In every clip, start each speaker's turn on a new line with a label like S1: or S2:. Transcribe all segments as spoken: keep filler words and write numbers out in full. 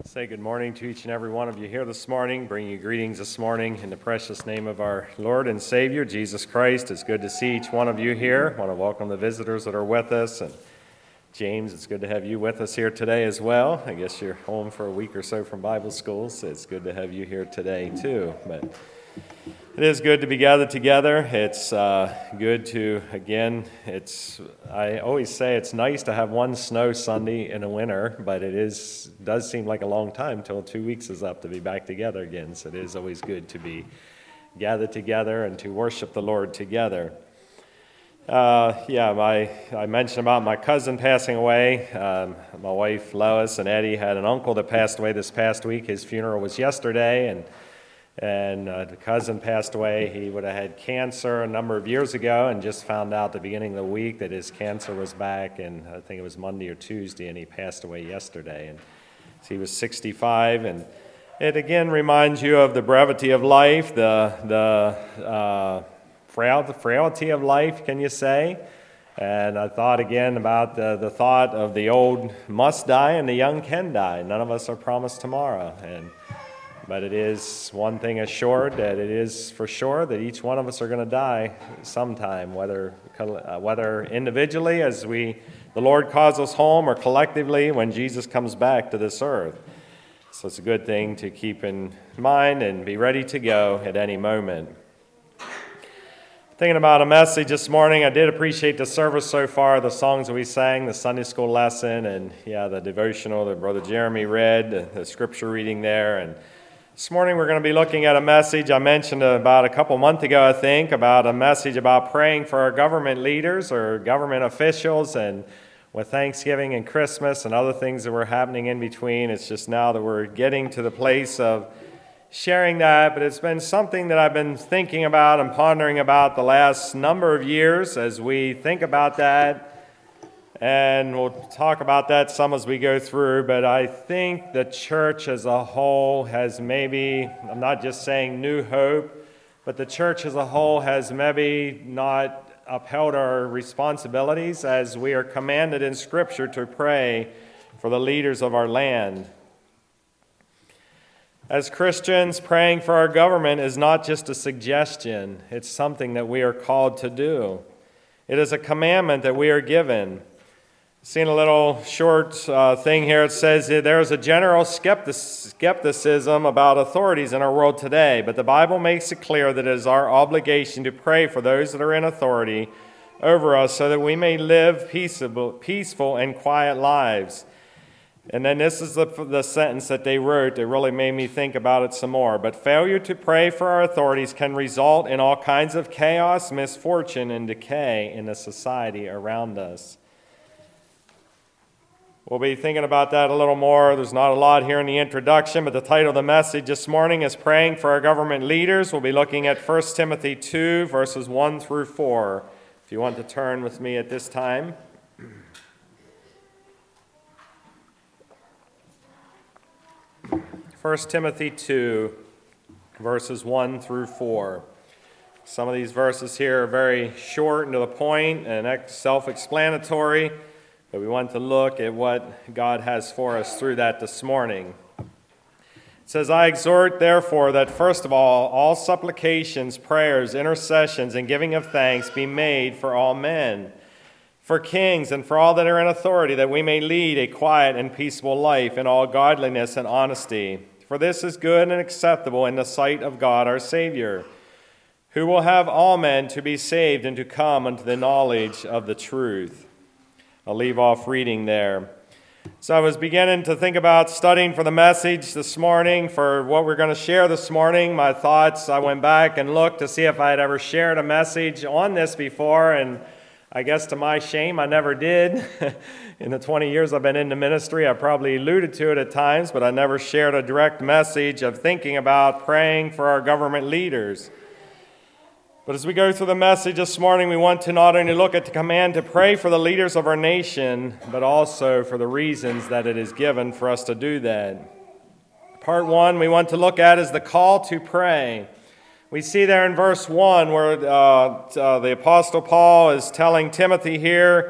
S1: Say good morning to each and every one of you here this morning. Bring you greetings this morning in the precious name of our Lord and Savior, Jesus Christ. It's good to see each one of you here. I want to welcome the visitors that are with us. And James, it's good to have you with us here today as well. I guess you're home for a week or so from Bible school, so it's good to have you here today too. But it is good to be gathered together. It's uh, good to, again, it's, I always say it's nice to have one snow Sunday in the winter, but it is does seem like a long time till two weeks is up to be back together again. So it is always good to be gathered together and to worship the Lord together. Uh, yeah, my I mentioned about my cousin passing away. Um, my wife Lois and Eddie had an uncle that passed away this past week. His funeral was yesterday, and And uh, the cousin passed away. He would have had cancer a number of years ago and just found out at the beginning of the week that his cancer was back, and I think it was Monday or Tuesday, and he passed away yesterday. And so he was sixty-five, and it again reminds you of the brevity of life, the, the, uh, frail, the frailty of life, can you say? And I thought again about the, the thought of the old must die and the young can die. None of us are promised tomorrow. And But it is one thing assured, that it is for sure that each one of us are going to die sometime, whether uh, whether individually as we the Lord calls us home, or collectively when Jesus comes back to this earth. So it's a good thing to keep in mind and be ready to go at any moment. Thinking about a message this morning, I did appreciate the service so far, the songs that we sang, the Sunday school lesson, and yeah, the devotional that Brother Jeremy read, the, the scripture reading there. And this morning we're going to be looking at a message I mentioned about a couple months ago, I think, about a message about praying for our government leaders or government officials. And with Thanksgiving and Christmas and other things that were happening in between, it's just now that we're getting to the place of sharing that. But it's been something that I've been thinking about and pondering about the last number of years as we think about that. And we'll talk about that some as we go through, but I think the church as a whole has maybe, I'm not just saying New Hope, but the church as a whole has maybe not upheld our responsibilities as we are commanded in Scripture to pray for the leaders of our land. As Christians, praying for our government is not just a suggestion, it's something that we are called to do. It is a commandment that we are given. Seen a little short uh, thing here. It says there's a general skeptic- skepticism about authorities in our world today, but the Bible makes it clear that it is our obligation to pray for those that are in authority over us so that we may live peaceable, peaceful and quiet lives. And then this is the, the sentence that they wrote that really made me think about it some more. But failure to pray for our authorities can result in all kinds of chaos, misfortune, and decay in the society around us. We'll be thinking about that a little more. There's not a lot here in the introduction, but the title of the message this morning is Praying for Our Government Leaders. We'll be looking at First Timothy two, verses one through four. If you want to turn with me at this time. First Timothy two, verses one through four. Some of these verses here are very short and to the point and self-explanatory. But we want to look at what God has for us through that this morning. It says, I exhort, therefore, that first of all, all supplications, prayers, intercessions, and giving of thanks be made for all men, for kings and for all that are in authority, that we may lead a quiet and peaceable life in all godliness and honesty. For this is good and acceptable in the sight of God our Savior, who will have all men to be saved and to come unto the knowledge of the truth. I'll leave off reading there. So I was beginning to think about studying for the message this morning, for what we're going to share this morning. My thoughts, I went back and looked to see if I had ever shared a message on this before, and I guess to my shame, I never did. In the twenty years I've been in the ministry, I probably alluded to it at times, but I never shared a direct message of thinking about praying for our government leaders. But as we go through the message this morning, we want to not only look at the command to pray for the leaders of our nation, but also for the reasons that it is given for us to do that. Part one we want to look at is the call to pray. We see there in verse one where uh, uh, the Apostle Paul is telling Timothy here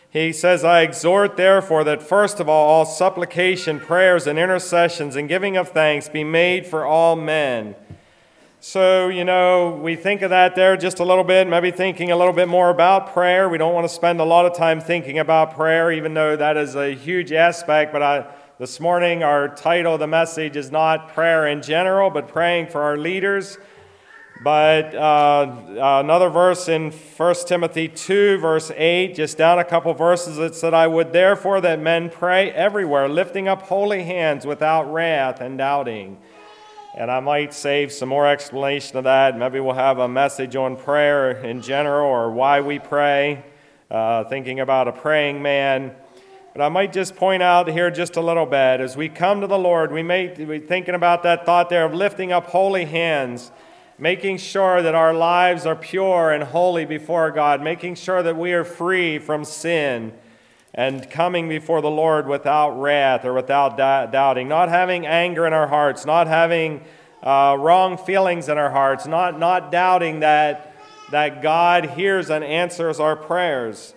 S1: He says, I exhort therefore that first of all, all supplication, prayers, and intercessions, and giving of thanks be made for all men. So, you know, we think of that there just a little bit, maybe thinking a little bit more about prayer. We don't want to spend a lot of time thinking about prayer, even though that is a huge aspect. But I, this morning, our title of the message is not prayer in general, but praying for our leaders. But uh, another verse in First Timothy two, verse eight, just down a couple verses, it said, I would therefore that men pray everywhere, lifting up holy hands without wrath and doubting. And I might save some more explanation of that. Maybe we'll have a message on prayer in general or why we pray, uh, thinking about a praying man. But I might just point out here just a little bit, as we come to the Lord, we may be thinking about that thought there of lifting up holy hands, making sure that our lives are pure and holy before God, making sure that we are free from sin, and coming before the Lord without wrath or without doubting, not having anger in our hearts, not having uh, wrong feelings in our hearts, not, not doubting that, that God hears and answers our prayers.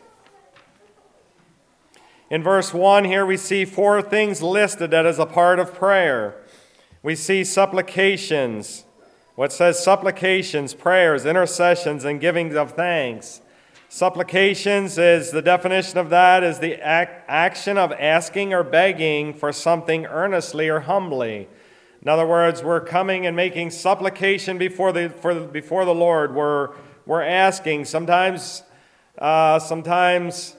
S1: In verse one here we see four things listed that is a part of prayer. We see supplications. What says supplications, prayers, intercessions, and giving of thanks. Supplications is, the definition of that is the act, action of asking or begging for something earnestly or humbly. In other words, we're coming and making supplication before the, for the, before the Lord. We're, we're asking. Sometimes, uh, sometimes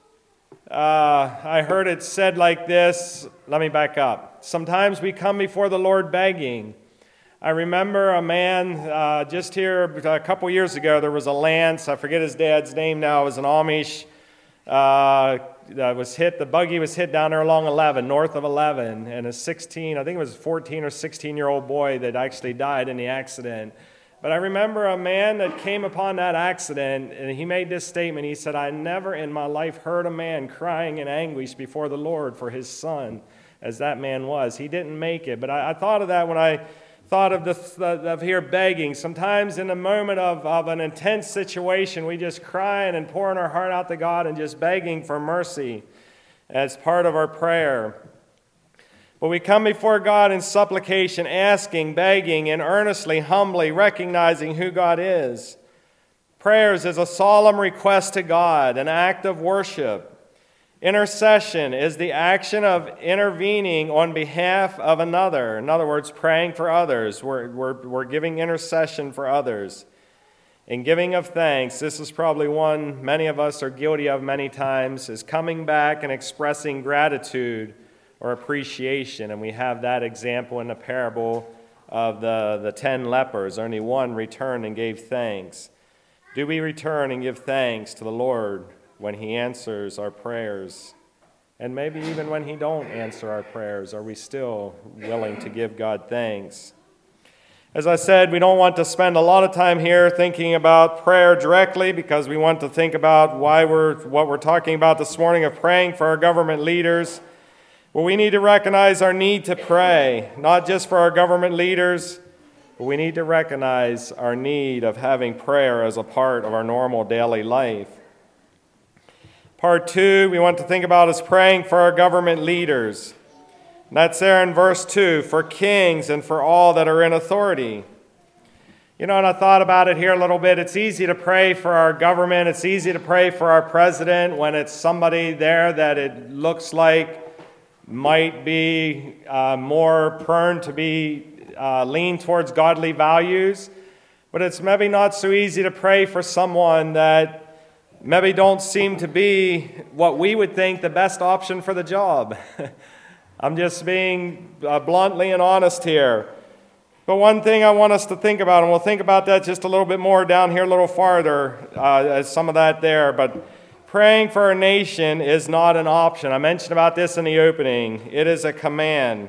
S1: uh, I heard it said like this. Let me back up. Sometimes we come before the Lord begging. I remember a man uh, just here a couple years ago, there was a Lance, I forget his dad's name now, it was an Amish, uh, that was hit, the buggy was hit down there along eleven, north of eleven, and a sixteen, I think it was a fourteen or sixteen-year-old boy that actually died in the accident. But I remember a man that came upon that accident, and he made this statement. He said, I never in my life heard a man crying in anguish before the Lord for his son, as that man was. He didn't make it, but I, I thought of that when I thought of the of here begging. Sometimes in the moment of, of an intense situation, we just crying and pouring our heart out to God and just begging for mercy as part of our prayer. But we come before God in supplication, asking, begging, and earnestly, humbly recognizing who God is. Prayers is a solemn request to God, an act of worship. Intercession is the action of intervening on behalf of another. In other words, praying for others. We're, we're, we're giving intercession for others. And giving of thanks, this is probably one many of us are guilty of many times, is coming back and expressing gratitude or appreciation. And we have that example in the parable of the, the ten lepers. Only one returned and gave thanks. Do we return and give thanks to the Lord when he answers our prayers? And maybe even when he don't answer our prayers, are we still willing to give God thanks? As I said, we don't want to spend a lot of time here thinking about prayer directly, because we want to think about why we're what we're talking about this morning of praying for our government leaders. Well, we need to recognize our need to pray, not just for our government leaders, but we need to recognize our need of having prayer as a part of our normal daily life. Part two, we want to think about is praying for our government leaders. And that's there in verse two, for kings and for all that are in authority. You know, and I thought about it here a little bit. It's easy to pray for our government. It's easy to pray for our president when it's somebody there that it looks like might be uh, more prone to be uh, lean towards godly values. But it's maybe not so easy to pray for someone that maybe don't seem to be what we would think the best option for the job. I'm just being uh, bluntly and honest here. But one thing I want us to think about, and we'll think about that just a little bit more down here a little farther, uh, as some of that there, but praying for our nation is not an option. I mentioned about this in the opening. It is a command.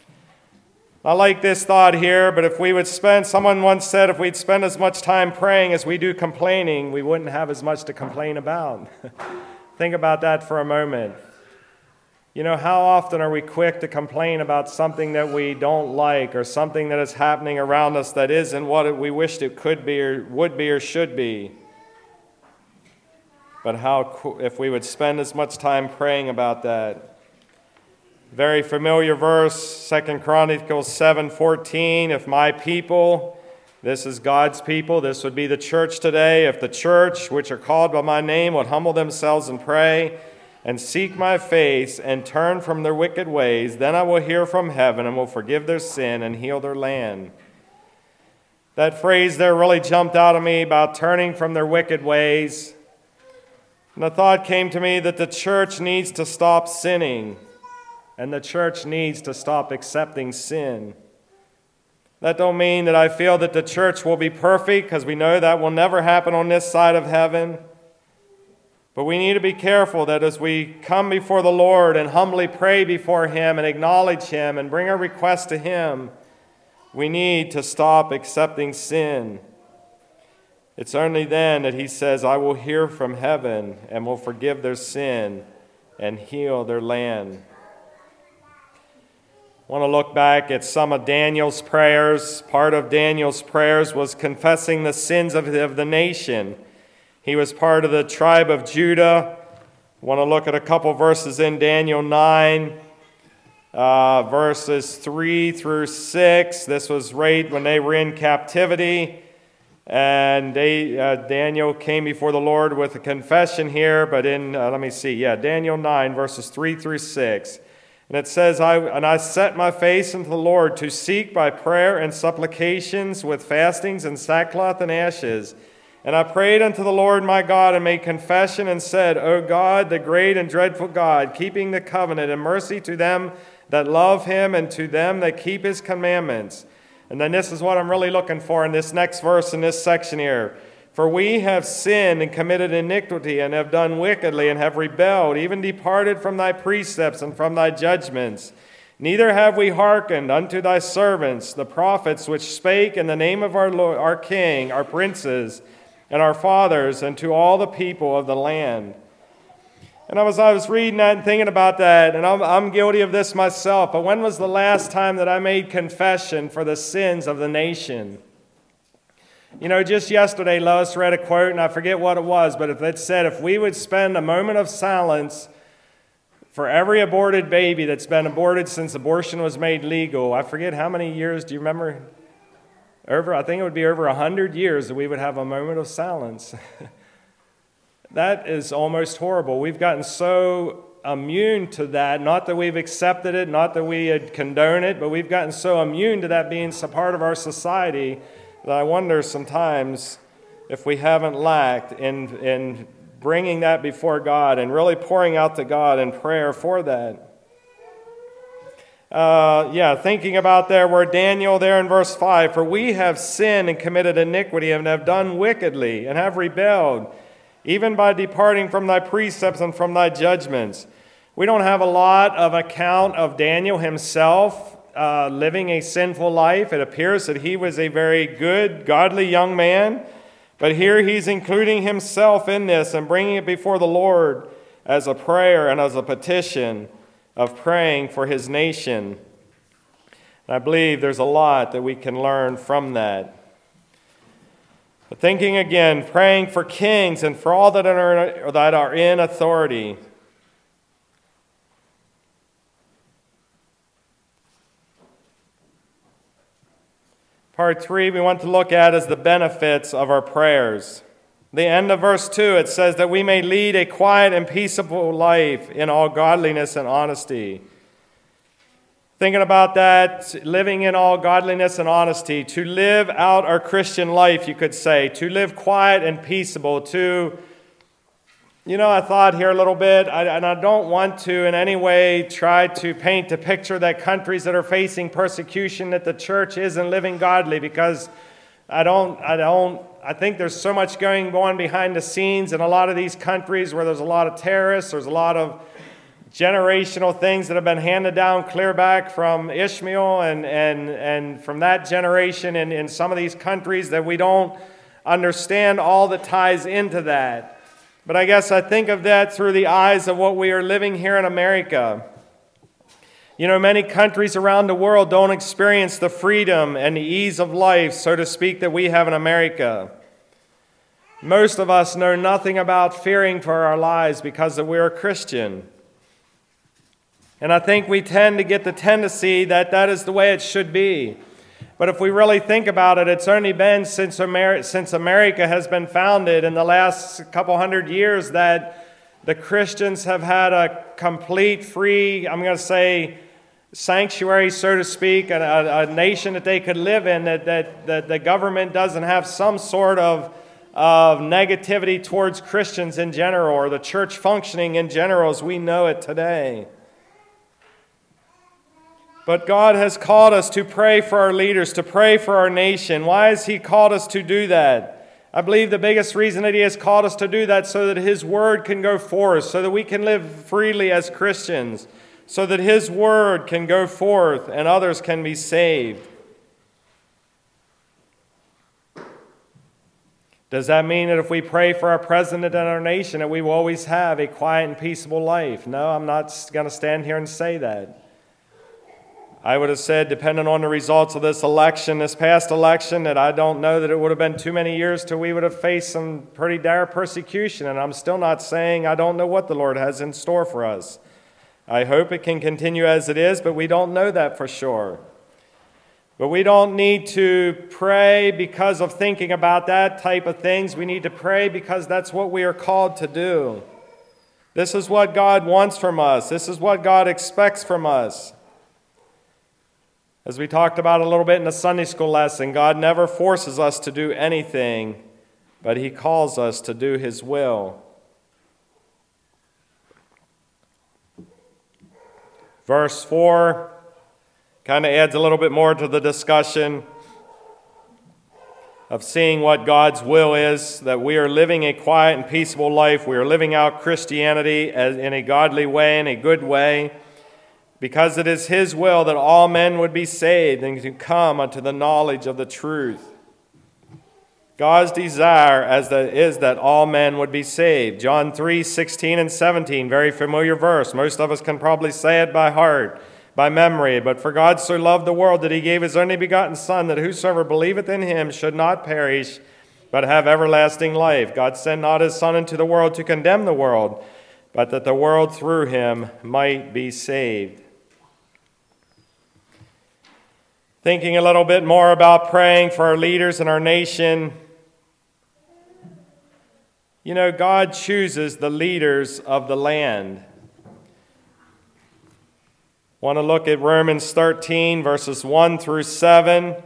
S1: I like this thought here, but if we would spend, someone once said, if we'd spend as much time praying as we do complaining, we wouldn't have as much to complain about. Think about that for a moment. You know, how often are we quick to complain about something that we don't like, or something that is happening around us that isn't what we wished it could be or would be or should be? but how co- if we would spend as much time praying about that. Very familiar verse, Second Chronicles seven fourteen, if my people, this is God's people, this would be the church today, if the church, which are called by my name, would humble themselves and pray and seek my face and turn from their wicked ways, then I will hear from heaven and will forgive their sin and heal their land. That phrase there really jumped out at me about turning from their wicked ways. And the thought came to me that the church needs to stop sinning, and the church needs to stop accepting sin. That don't mean that I feel that the church will be perfect, because we know that will never happen on this side of heaven. But we need to be careful that as we come before the Lord and humbly pray before Him and acknowledge Him and bring our request to Him, we need to stop accepting sin. It's only then that He says, I will hear from heaven and will forgive their sin and heal their land. I want to look back at some of Daniel's prayers. Part of Daniel's prayers was confessing the sins of the, of the nation. He was part of the tribe of Judah. I want to look at a couple verses in Daniel nine, uh, verses three through six. This was right when they were in captivity. And they, uh, Daniel came before the Lord with a confession here. But in, uh, let me see, yeah, Daniel nine, verses three through six. And it says, I, and I set my face unto the Lord to seek by prayer and supplications with fastings and sackcloth and ashes. And I prayed unto the Lord my God and made confession and said, O God, the great and dreadful God, keeping the covenant and mercy to them that love Him and to them that keep His commandments. And then this is what I'm really looking for in this next verse in this section here. For we have sinned and committed iniquity and have done wickedly and have rebelled, even departed from thy precepts and from thy judgments. Neither have we hearkened unto thy servants, the prophets, which spake in the name of our Lord, our King, our princes, and our fathers, and to all the people of the land. And I was, I was reading that and thinking about that, and I'm, I'm guilty of this myself, but when was the last time that I made confession for the sins of the nation? You know, just yesterday, Lois read a quote, and I forget what it was, but it said, if we would spend a moment of silence for every aborted baby that's been aborted since abortion was made legal, I forget how many years, do you remember? Over, I think it would be over one hundred years that we would have a moment of silence. That is almost horrible. We've gotten so immune to that, not that we've accepted it, not that we had condoned it, but we've gotten so immune to that being a part of our society that I wonder sometimes if we haven't lacked in, in bringing that before God and really pouring out to God in prayer for that. Uh, yeah, thinking about there where Daniel there in verse five, for we have sinned and committed iniquity and have done wickedly and have rebelled, even by departing from thy precepts and from thy judgments. We don't have a lot of account of Daniel himself uh, living a sinful life. It appears that he was a very good, godly young man, but here he's including himself in this and bringing it before the Lord as a prayer and as a petition of praying for his nation. And I believe there's a lot that we can learn from that. But thinking again, praying for kings and for all that are, that are in authority. Part three we want to look at is the benefits of our prayers. The end of verse two, it says that we may lead a quiet and peaceable life in all godliness and honesty. Thinking about that, living in all godliness and honesty, to live out our Christian life, you could say, to live quiet and peaceable, to, you know, I thought here a little bit, I, and I don't want to in any way try to paint a picture that countries that are facing persecution, that the church isn't living godly, because I don't, I don't, I think there's so much going on behind the scenes in a lot of these countries where there's a lot of terrorists, there's a lot of generational things that have been handed down clear back from Ishmael and, and, and from that generation in, in some of these countries that we don't understand all that ties into that. But I guess I think of that through the eyes of what we are living here in America. You know, many countries around the world don't experience the freedom and the ease of life, so to speak, that we have in America. Most of us know nothing about fearing for our lives because that we're a Christian. And I think we tend to get the tendency that that is the way it should be. But if we really think about it, it's only been since America, since America has been founded in the last couple hundred years that the Christians have had a complete free, I'm going to say, sanctuary, so to speak, a, a nation that they could live in, that, that, that the government doesn't have some sort of, of negativity towards Christians in general, or the church functioning in general as we know it today. But God has called us to pray for our leaders, to pray for our nation. Why has He called us to do that? I believe the biggest reason that He has called us to do that so that His Word can go forth, so that we can live freely as Christians, so that His Word can go forth and others can be saved. Does that mean that if we pray for our president and our nation that we will always have a quiet and peaceable life? No, I'm not going to stand here and say that. I would have said, depending on the results of this election, this past election, that I don't know that it would have been too many years till we would have faced some pretty dire persecution. And I'm still not saying I don't know what the Lord has in store for us. I hope it can continue as it is, but we don't know that for sure. But we don't need to pray because of thinking about that type of things. We need to pray because that's what we are called to do. This is what God wants from us. This is what God expects from us. As we talked about a little bit in the Sunday school lesson, God never forces us to do anything, but He calls us to do His will. Verse four kind of adds a little bit more to the discussion of seeing what God's will is, that we are living a quiet and peaceable life. We are living out Christianity in a godly way, in a good way, because it is His will that all men would be saved and to come unto the knowledge of the truth. God's desire as that is that all men would be saved. John three, sixteen and seventeen, very familiar verse. Most of us can probably say it by heart, by memory. But for God so loved the world that He gave His only begotten Son, that whosoever believeth in Him should not perish, but have everlasting life. God sent not His Son into the world to condemn the world, but that the world through Him might be saved. Thinking a little bit more about praying for our leaders and our nation. You know, God chooses the leaders of the land. Want to look at Romans thirteen, verses one through seven. It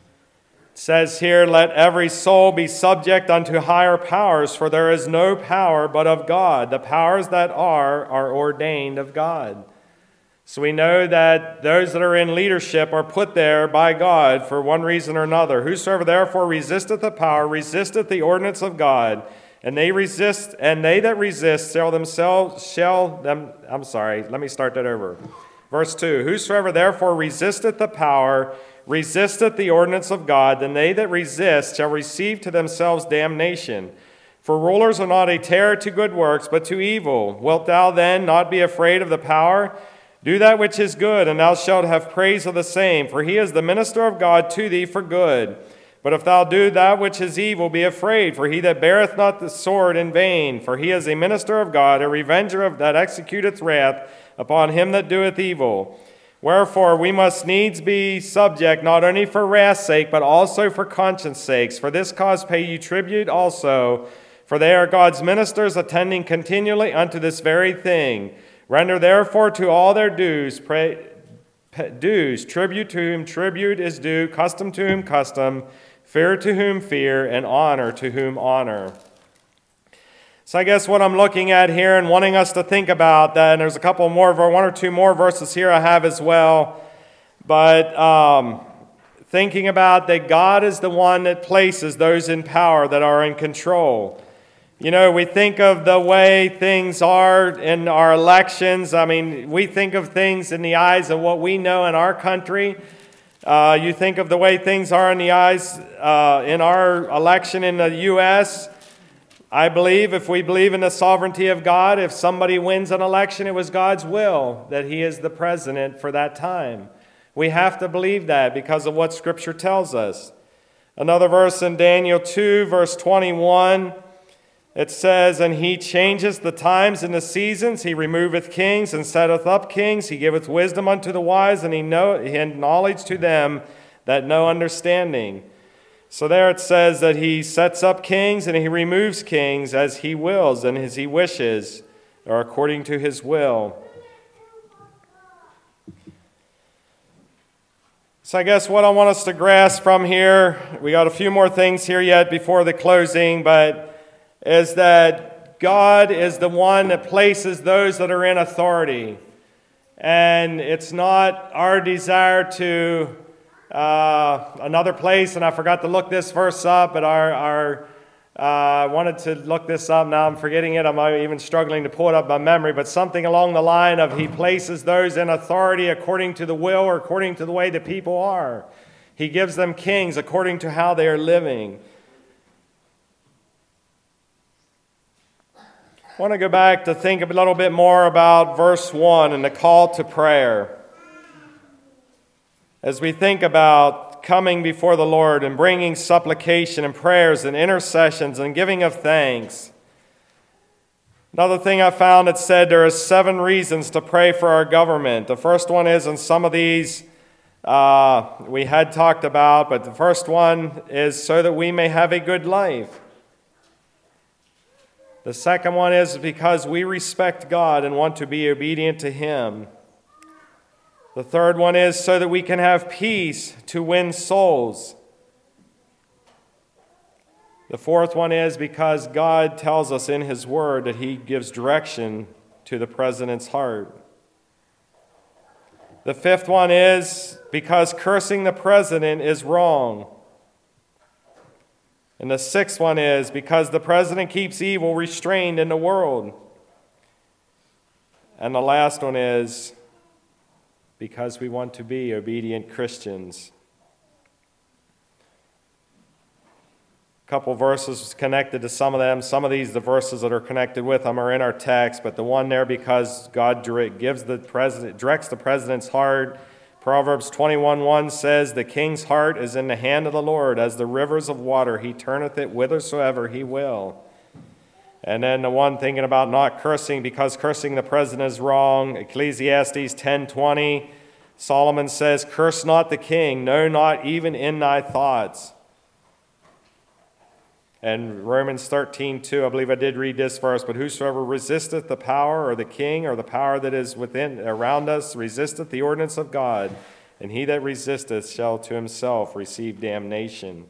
S1: says here, let every soul be subject unto higher powers, for there is no power but of God. The powers that are, are ordained of God. So we know that those that are in leadership are put there by God for one reason or another. Whosoever therefore resisteth the power, resisteth the ordinance of God, and they resist, and they that resist shall themselves shall them. I'm sorry, let me start that over. Verse two: Whosoever therefore resisteth the power, resisteth the ordinance of God, then they that resist shall receive to themselves damnation. For rulers are not a terror to good works, but to evil. Wilt thou then not be afraid of the power? Do that which is good, and thou shalt have praise of the same, for he is the minister of God to thee for good. But if thou do that which is evil, be afraid, for he that beareth not the sword in vain, for he is a minister of God, a revenger of that executeth wrath upon him that doeth evil. Wherefore we must needs be subject, not only for wrath's sake, but also for conscience sakes. For this cause pay ye tribute also, for they are God's ministers, attending continually unto this very thing. Render therefore to all their dues, pray, dues, tribute to whom tribute is due, custom to whom custom, fear to whom fear, and honor to whom honor. So I guess what I'm looking at here and wanting us to think about that, and there's a couple more, one or two more verses here I have as well, but um, thinking about that God is the one that places those in power that are in control. You know, we think of the way things are in our elections. I mean, we think of things in the eyes of what we know in our country. Uh, you think of the way things are in the eyes uh, in our election in the U S I believe, if we believe in the sovereignty of God, if somebody wins an election, it was God's will that He is the president for that time. We have to believe that because of what Scripture tells us. Another verse in Daniel two, verse twenty-one, it says, "And he changeth the times and the seasons, he removeth kings and setteth up kings, he giveth wisdom unto the wise, and he know and knowledge to them that know understanding." So there it says that he sets up kings and he removes kings as he wills and as he wishes, or according to his will. So I guess what I want us to grasp from here, we got a few more things here yet before the closing, but is that God is the one that places those that are in authority. And it's not our desire to, uh, another place, and I forgot to look this verse up, but our, our uh, I wanted to look this up, now I'm forgetting it, I'm even struggling to pull it up by memory, but something along the line of he places those in authority according to the will or according to the way the people are. He gives them kings according to how they are living. I want to go back to think a little bit more about verse one and the call to prayer. As we think about coming before the Lord and bringing supplication and prayers and intercessions and giving of thanks. Another thing I found, it said there are seven reasons to pray for our government. The first one is, and some of these uh, we had talked about, but the first one is so that we may have a good life. The second one is because we respect God and want to be obedient to Him. The third one is so that we can have peace to win souls. The fourth one is because God tells us in His Word that He gives direction to the president's heart. The fifth one is because cursing the president is wrong. And the sixth one is because the president keeps evil restrained in the world. And the last one is because we want to be obedient Christians. A couple verses connected to some of them. Some of these, the verses that are connected with them, are in our text, but the one there, because God gives the president, directs the president's heart. Proverbs twenty-one one says, "The king's heart is in the hand of the Lord, as the rivers of water. He turneth it whithersoever he will." And then the one thinking about not cursing, because cursing the president is wrong. Ecclesiastes ten twenty, Solomon says, "Curse not the king, no, not even in thy thoughts." And Romans thirteen two, I believe I did read this verse, "But whosoever resisteth the power or the king or the power that is within around us resisteth the ordinance of God, and he that resisteth shall to himself receive damnation."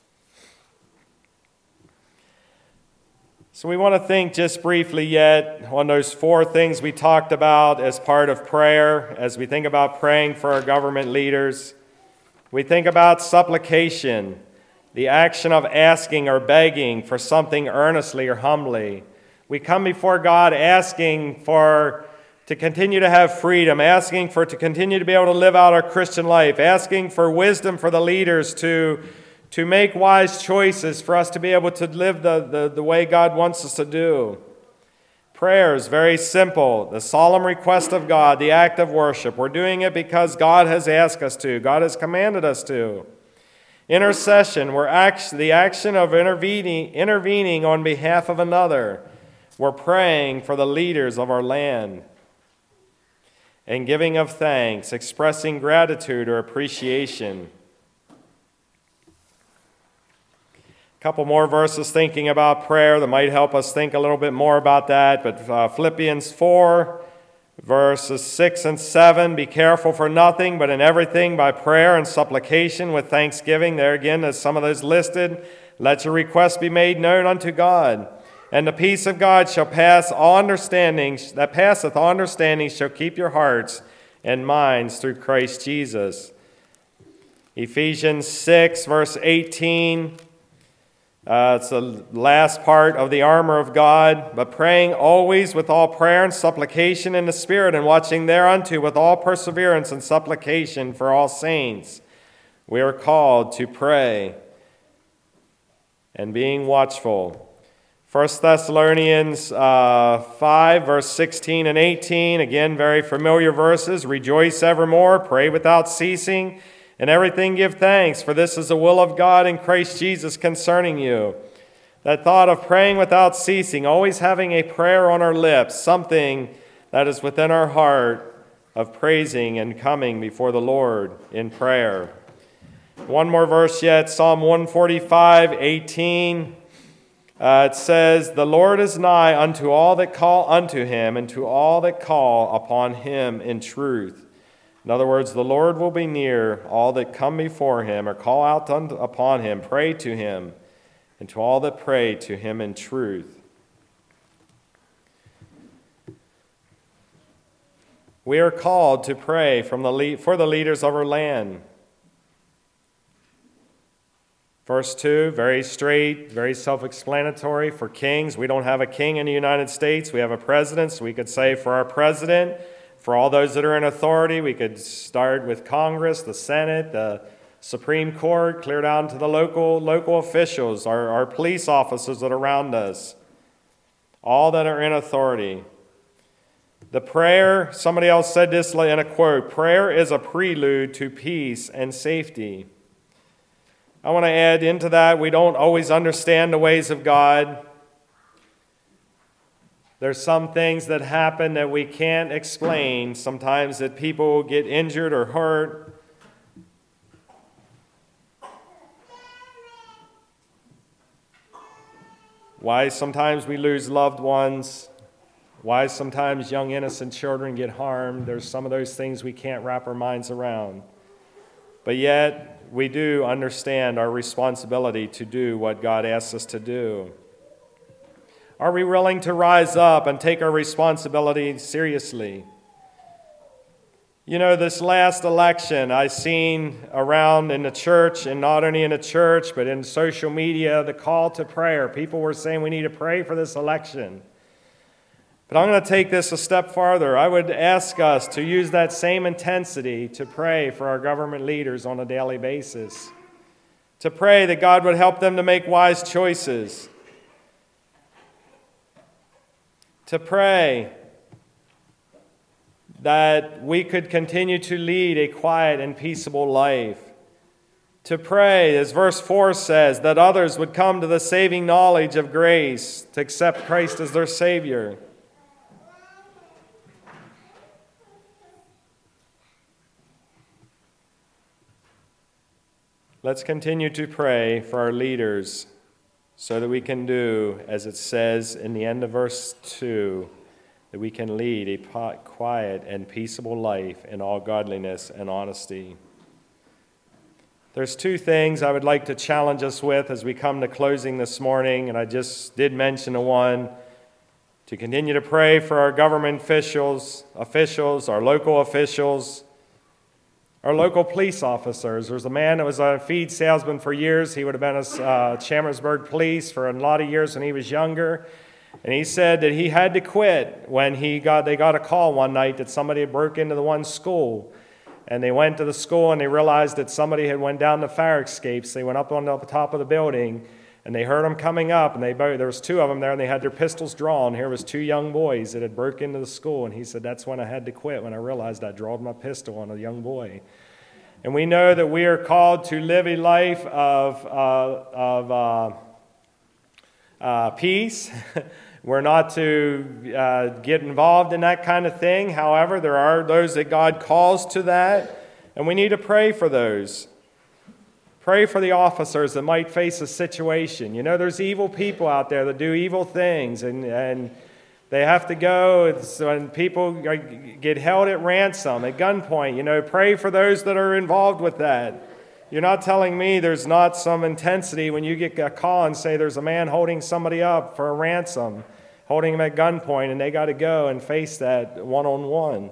S1: So we want to think just briefly yet on those four things we talked about as part of prayer, as we think about praying for our government leaders. We think about supplication, the action of asking or begging for something earnestly or humbly. We come before God asking for to continue to have freedom, asking for to continue to be able to live out our Christian life, asking for wisdom for the leaders to to make wise choices for us to be able to live the, the, the way God wants us to do. Prayer is very simple. The solemn request of God, the act of worship. We're doing it because God has asked us to. God has commanded us to. Intercession, we're act- the action of intervening, intervening on behalf of another. We're praying for the leaders of our land. And giving of thanks, expressing gratitude or appreciation. Couple more verses thinking about prayer that might help us think a little bit more about that. But uh, Philippians four, verses six and seven, "Be careful for nothing, but in everything by prayer and supplication with thanksgiving." There again, as some of those listed, "Let your requests be made known unto God. And the peace of God shall pass all understanding, that passeth all understanding, shall keep your hearts and minds through Christ Jesus." Ephesians six, verse eighteen. Uh, it's the last part of the armor of God. "But praying always with all prayer and supplication in the Spirit, and watching thereunto with all perseverance and supplication for all saints." We are called to pray and being watchful. First Thessalonians uh, five, verse sixteen and eighteen. Again, very familiar verses. "Rejoice evermore, pray without ceasing, In everything give thanks, for this is the will of God in Christ Jesus concerning you. That thought of praying without ceasing, always having a prayer on our lips, something that is within our heart of praising and coming before the Lord in prayer. One more verse yet, Psalm one forty-five, eighteen. Uh, it says, "The Lord is nigh unto all that call unto him, and to all that call upon him in truth." In other words, the Lord will be near all that come before him or call out upon him, pray to him, and to all that pray to him in truth. We are called to pray from the lead, for the leaders of our land. Verse two, very straight, very self-explanatory. For kings, we don't have a king in the United States. We have a president, so we could say for our president. For all those that are in authority, we could start with Congress, the Senate, the Supreme Court, clear down to the local local officials, our, our police officers that are around us, all that are in authority. The prayer, somebody else said this in a quote, prayer is a prelude to peace and safety. I want to add into that, we don't always understand the ways of God. There's some things that happen that we can't explain. Sometimes that people get injured or hurt. Why sometimes we lose loved ones. Why sometimes young innocent children get harmed. There's some of those things we can't wrap our minds around. But yet, we do understand our responsibility to do what God asks us to do. Are we willing to rise up and take our responsibility seriously? You know, this last election, I seen around in the church, and not only in the church, but in social media, the call to prayer. People were saying we need to pray for this election. But I'm going to take this a step farther. I would ask us to use that same intensity to pray for our government leaders on a daily basis. To pray that God would help them to make wise choices. To pray that we could continue to lead a quiet and peaceable life. To pray, as verse four says, that others would come to the saving knowledge of grace, to accept Christ as their Savior. Let's continue to pray for our leaders so that we can do, as it says in the end of verse two, that we can lead a quiet and peaceable life in all godliness and honesty. There's two things I would like to challenge us with as we come to closing this morning, and I just did mention the one, to continue to pray for our government officials, officials, our local officials, our local police officers. There's a man that was a feed salesman for years. He would have been a uh, Chambersburg police for a lot of years when he was younger. And he said that he had to quit when he got they got a call one night that somebody had broke into the one school. And they went to the school and they realized that somebody had went down the fire escapes. They went up on the top of the building and they heard them coming up. And they there was two of them there and they had their pistols drawn. Here was two young boys that had broke into the school. And he said, that's when I had to quit, when I realized I drawed my pistol on a young boy. And we know that we are called to live a life of, uh, of uh, uh, peace. We're not to uh, get involved in that kind of thing. However, there are those that God calls to that, and we need to pray for those. Pray for the officers that might face a situation. You know, there's evil people out there that do evil things, and, and they have to go. It's when people get held at ransom, at gunpoint. You know, pray for those that are involved with that. You're not telling me there's not some intensity when you get a call and say there's a man holding somebody up for a ransom, holding him at gunpoint, and they got to go and face that one-on-one.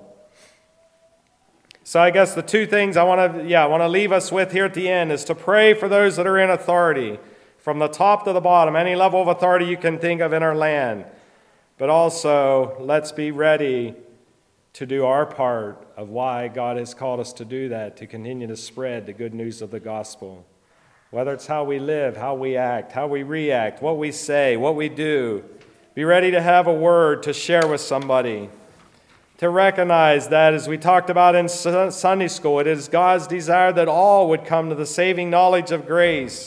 S1: So I guess the two things I want to, yeah, I want to leave us with here at the end is to pray for those that are in authority, from the top to the bottom, any level of authority you can think of in our land. But also, let's be ready to do our part of why God has called us to do that, to continue to spread the good news of the gospel. Whether it's how we live, how we act, how we react, what we say, what we do. Be ready to have a word to share with somebody. To recognize that, as we talked about in Sunday school, it is God's desire that all would come to the saving knowledge of grace.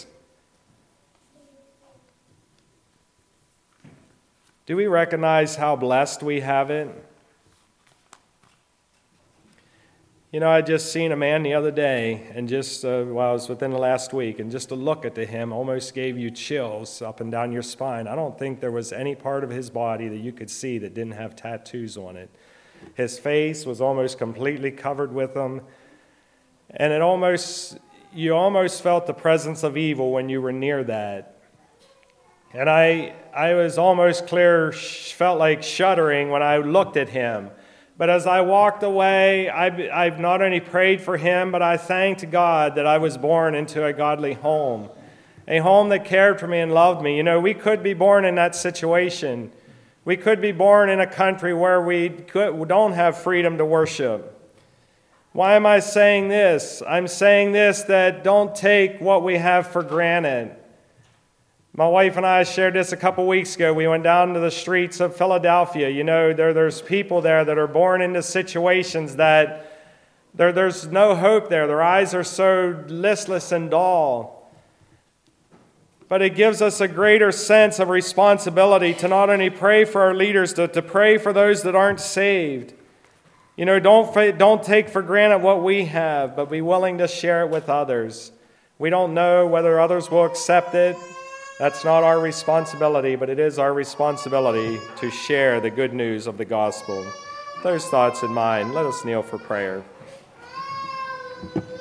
S1: Do we recognize how blessed we have it? You know, I just seen a man the other day, and just, uh, well, it was within the last week, and just to look at him almost gave you chills up and down your spine. I don't think there was any part of his body that you could see that didn't have tattoos on it. His face was almost completely covered with them, and it almost, you almost felt the presence of evil when you were near that. And I, I was almost clear, felt like shuddering when I looked at him. But as I walked away, I, I've not only prayed for him, but I thanked God that I was born into a godly home, a home that cared for me and loved me. You know, we could be born in that situation. We could be born in a country where we could, don't have freedom to worship. Why am I saying this? I'm saying this that don't take what we have for granted. My wife and I shared this a couple weeks ago. We went down to the streets of Philadelphia. You know, there, there's people there that are born into situations that there, there's no hope there. Their eyes are so listless and dull. But it gives us a greater sense of responsibility to not only pray for our leaders, but to pray for those that aren't saved. You know, don't, don't take for granted what we have, but be willing to share it with others. We don't know whether others will accept it. That's not our responsibility, but it is our responsibility to share the good news of the gospel. Those thoughts in mind, let us kneel for prayer.